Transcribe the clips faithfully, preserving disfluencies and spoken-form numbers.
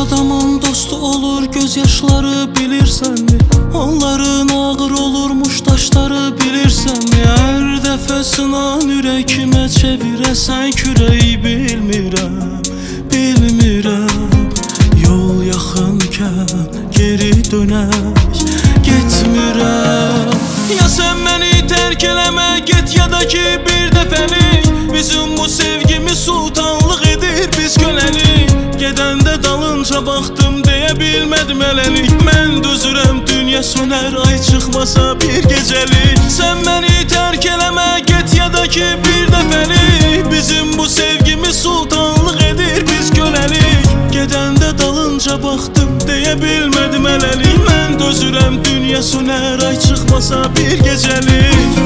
adamın dostu olur gözyaşları, bilirsenmi? Onların ağır olurmuş taşları, bilirsenmi? Her dəfə sınan ürəkimə çevirəsən küreyi, bilmirəm, bilmirəm. Yol yaxınkən geri dönək getmirəm. Ya sen məni terk eləmə, get ya da ki bir dəfəlik. Bizim bu sevgimiz sultanlıq edir, biz köləlik. Gedəndə dalınca baxdım, deyə bilmədim eləlik. Mən dözürəm dünya sönər, ay çıxmasa bir gecəlik. Sən məni terk eləmə, get ya da ki bir dəfəlik. Bizim bu sevgimiz sultanlıq edir, biz köləlik. Gedəndə dalınca baxdım, deyə bilmədim eləlik. Mən dözürəm dünya sönər, ay çıxmasa bir gecəlik.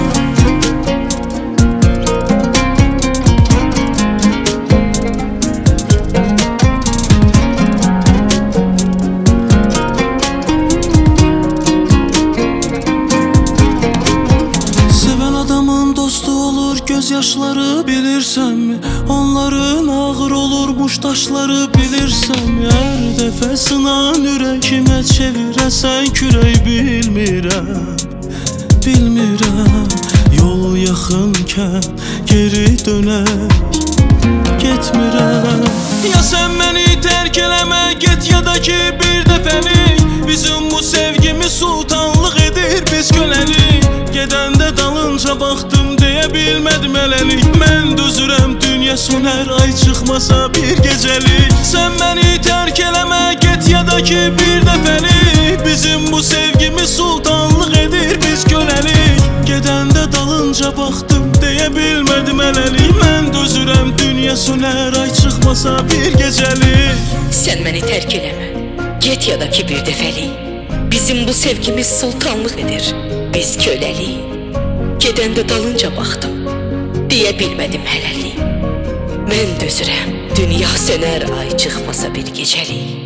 Gözyaşları, bilirsenmi? Onların ağır olurmuş taşları, bilirsenmi? Her dəfə sınan ürəkimə çevirəsən küreyi, bilmirəm, bilmirəm. Yol yaxınkən geri dönək getmirəm. Ya sen məni terk eləmə, get ya da ki bir dəfəlik. Bizim bu sevgimiz sultanlıq edir, biz köləlik. Gedəndə dalınca baxdım, deyə bilmədim eləlik. Mən dözürəm dünya sönər, ay çıxmasa bir gecəlik. Sən məni terk eləmə, get ya da ki bir dəfəlik. Bizim bu sevgimiz sultanlıq edir, biz köləlik. Gedəndə dalınca baxdım, deyə bilmədim eləlik. Mən dözürəm dünya sönər, ay çıxmasa bir gecəlik. Sen məni terk eləmə, get ya da ki bir dəfəlik. Bizim bu sevgimiz sultanlıq edir, biz köləlik. Gedəndə dalınca baxdım, deyə bilmədim hələlik. Mən dözürəm dünya sönər, ay çıxmasa bir gecəlik.